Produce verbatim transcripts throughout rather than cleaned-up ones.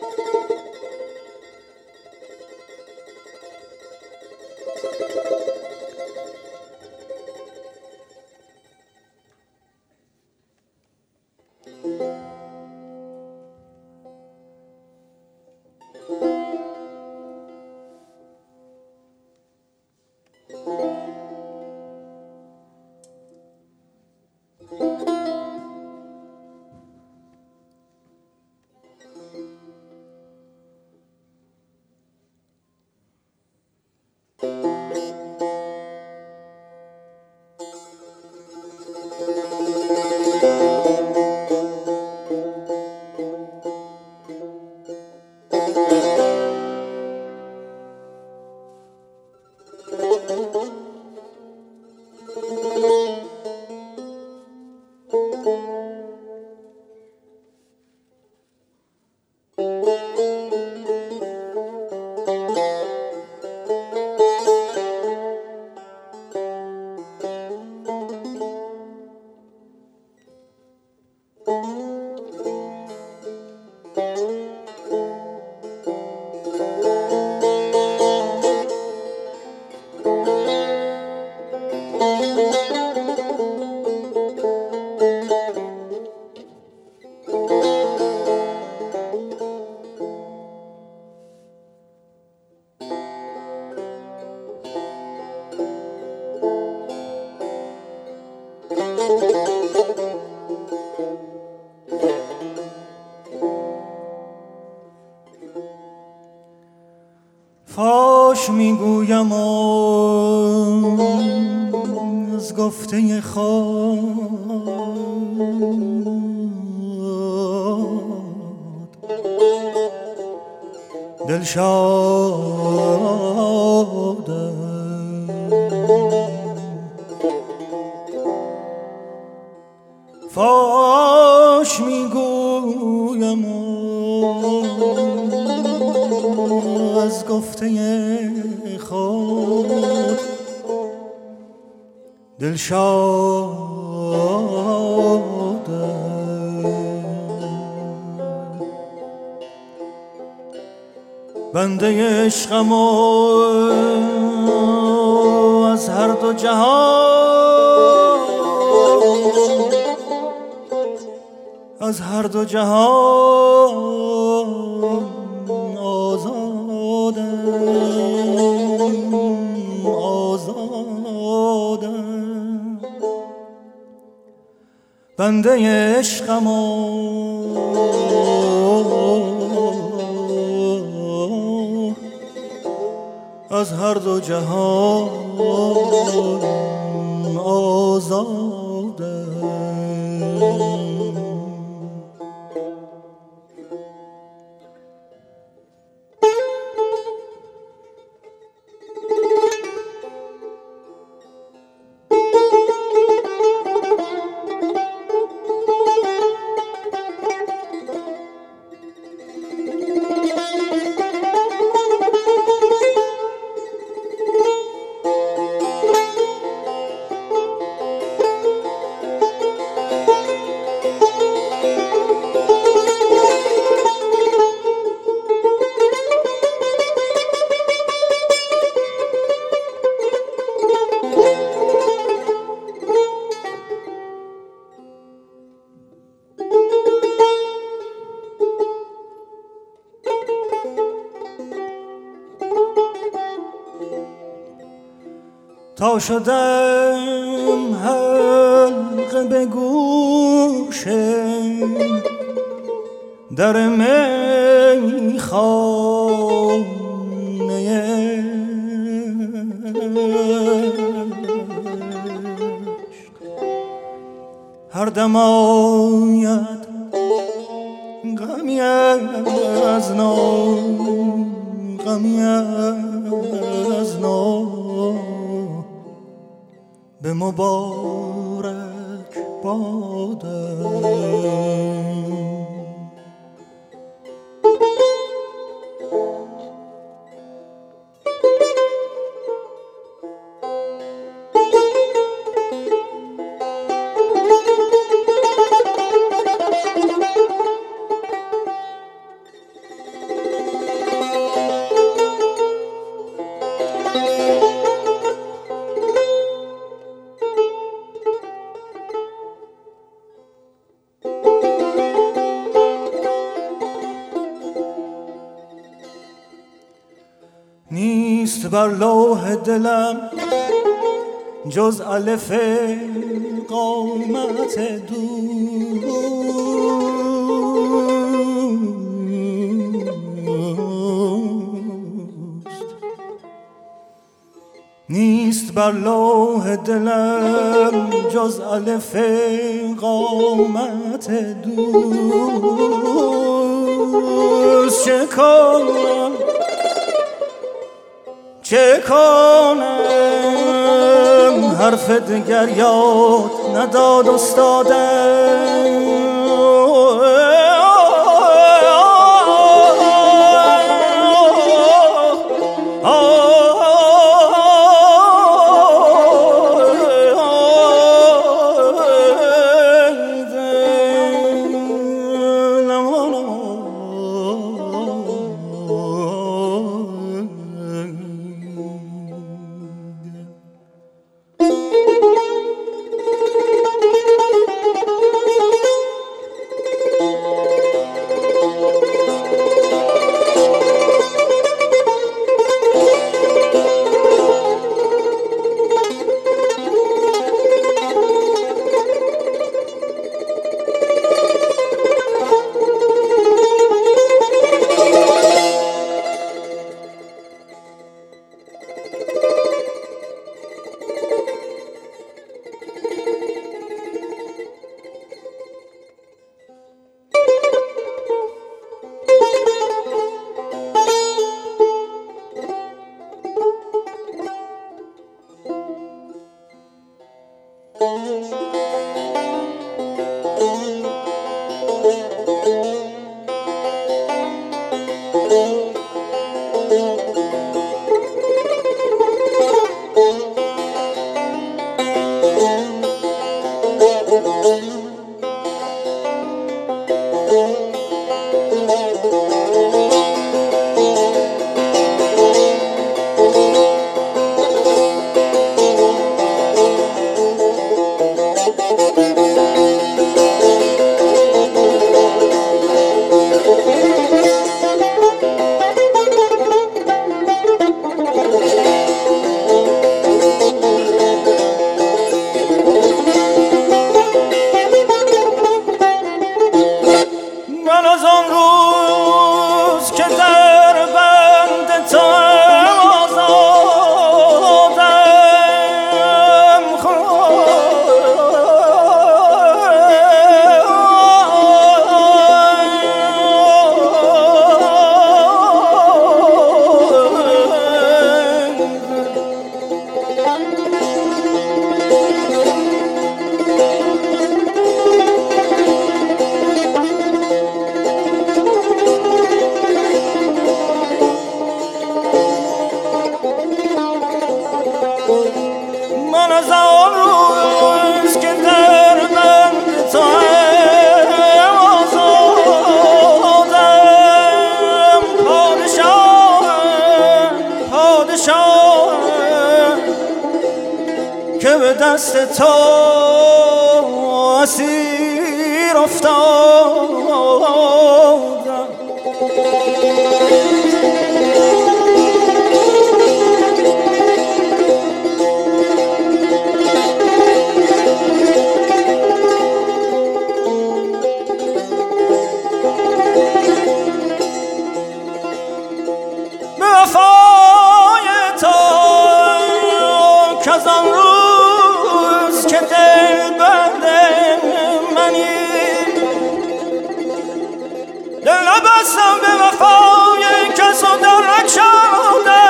فاش میگویم از گفته خود دل شاده فاش میگویم از گفته خود دل شاده بنده عشقم از هر دو جهان از هر دو جهان آزادم آزادم بنده عشقم از هر دو جهان آزادم. تا شدم حلقه به گوش در میخانه هر دم آید غمی از نو غمی از نو به مبارک بادم. نیست بر لوح دلم جز الف قامت دوست، نیست بر لوح دلم جز الف قامت دوست. چه کنم چه کنم حرف دگر یاد نداد استادم، که به دست تو اسیر افتادم. به وفای تو که از آن روز که دل بند منی، دل نبستم به وفای کس و در نکشاده.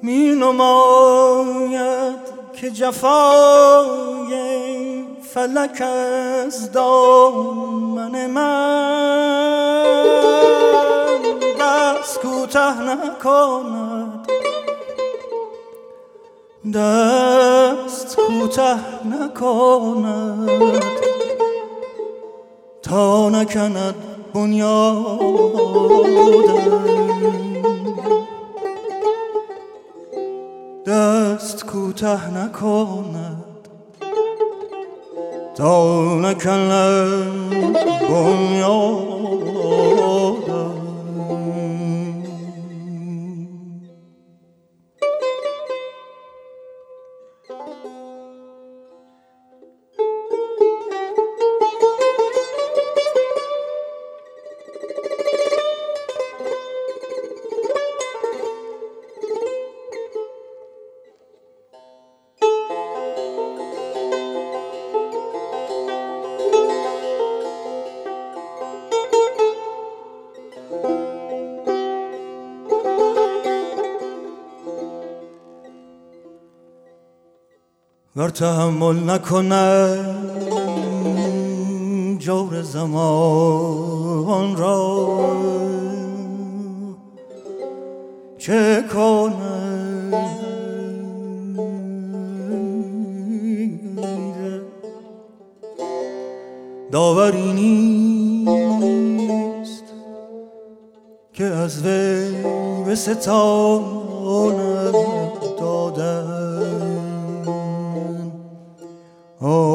می نماید که جفای فلک از دامن من دست کوته نکند، دست کوته نکند تا نکند بنیادم، دست کوته نکند تا نکند بنیادم. ور تحمل نکند جور زمان را چه کند؟ داوری نیست که از وی به ستاند دادن. Oh